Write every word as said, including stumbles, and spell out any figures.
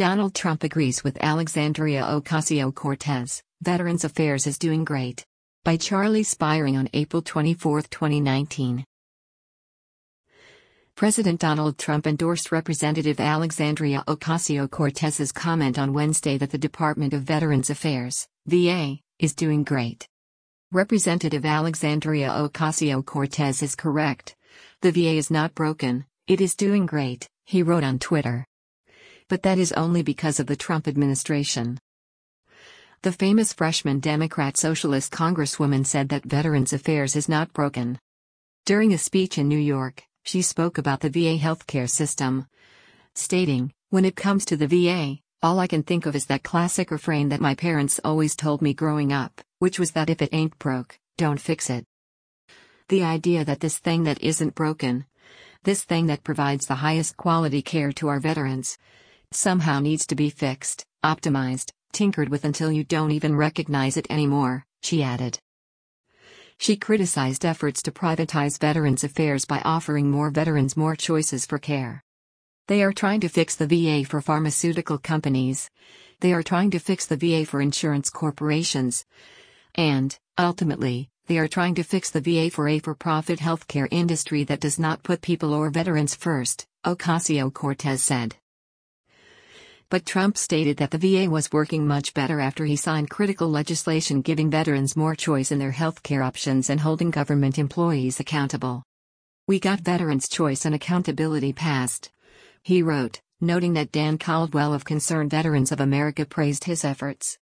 Donald Trump agrees with Alexandria Ocasio-Cortez, Veterans Affairs is doing great. By Charlie Spiring on April twenty-fourth, twenty nineteen. President Donald Trump endorsed Representative Alexandria Ocasio-Cortez's comment on Wednesday that the Department of Veterans Affairs, V A, is doing great. Representative Alexandria Ocasio-Cortez is correct. The V A is not broken, it is doing great, he wrote on Twitter. But that is only because of the Trump administration. The famous freshman Democrat Socialist Congresswoman said that Veterans Affairs is not broken. During a speech in New York, she spoke about the V A healthcare system, stating, "When it comes to the V A, all I can think of is that classic refrain that my parents always told me growing up, which was that if it ain't broke, don't fix it." The idea that this thing that isn't broken, this thing that provides the highest quality care to our veterans, somehow needs to be fixed, optimized, tinkered with until you don't even recognize it anymore, she added. She criticized efforts to privatize Veterans Affairs by offering more veterans more choices for care. They are trying to fix the V A for pharmaceutical companies. They are trying to fix the V A for insurance corporations. And, ultimately, they are trying to fix the V A for a for-profit healthcare industry that does not put people or veterans first, Ocasio-Cortez said. But Trump stated that the V A was working much better after he signed critical legislation giving veterans more choice in their healthcare options and holding government employees accountable. "We got veterans' choice and accountability passed," he wrote, noting that Dan Caldwell of Concerned Veterans of America praised his efforts.